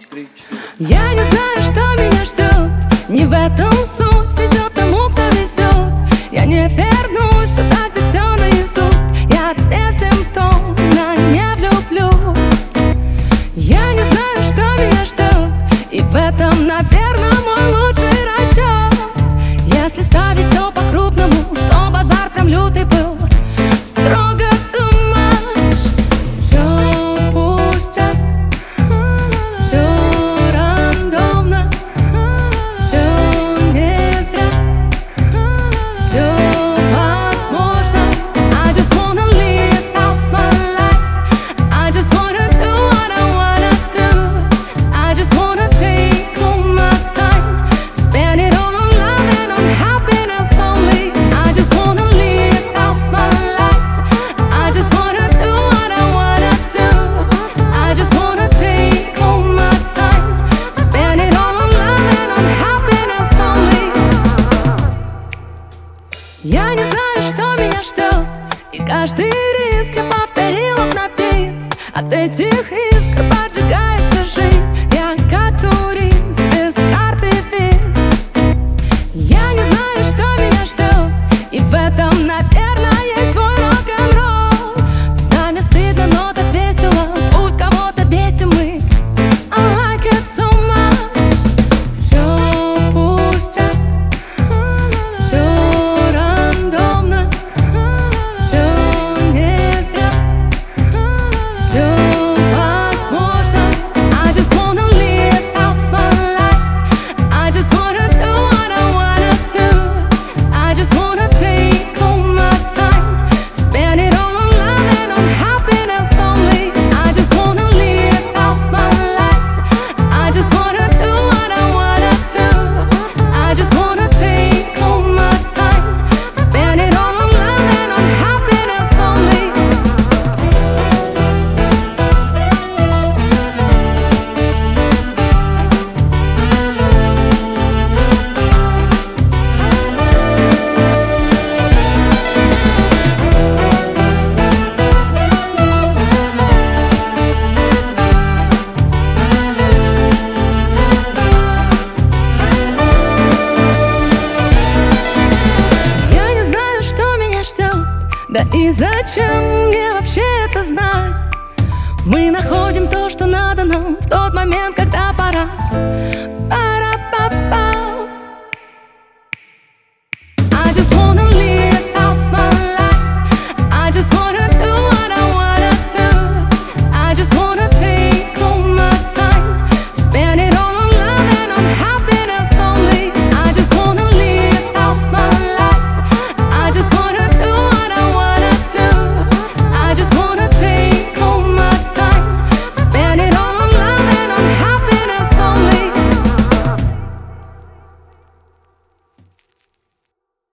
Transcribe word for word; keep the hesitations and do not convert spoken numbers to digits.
три, четыре. Я не знаю, что меня ждет, не в этом суть. Везет тому, кто везет. Я не вернусь туда, где все наизусть. Я бессимптомно не влюблюсь. Я не знаю, что меня ждет, и в этом, наверное, мой лучший расчет. Если ставить, то по-крупному, что базар прям лютый был. Строго too much. Все пустят, все рандомно, все не зря, все возможно. I just wanna live out my life. I just wanna do what I wanna do. I just wanna take all my time, spend it all on love and on happiness only. I just wanna live out my life. I just wanna do what I wanna do. I just wanna take all my time, spend it all on love and on happiness only. Я не знаю, что меня ждет, и каждый риск я повторила на бис. От этих искр поджигается жизнь. Я как турист, без карты виз. Я не знаю, что меня ждет, и в этом, наверное, есть свой рок-н-ролл. С нами стыдно, но так весело, пусть кого-то бесим мы. I like it so much. Все пустят, все рандомно, все не зря, все возможно. I just wanna live out my life. I just wanna do what I wanna do. I just wanna take all my time, spend it all on love and on happiness only. I just wanna live out my life. I just wanna do what I wanna do. I just wanna take all my time, spend it all on love and on happiness only. Я не знаю, что меня ждет, да и зачем мне вообще это знать. Мы находим то, что надо нам в тот момент, когда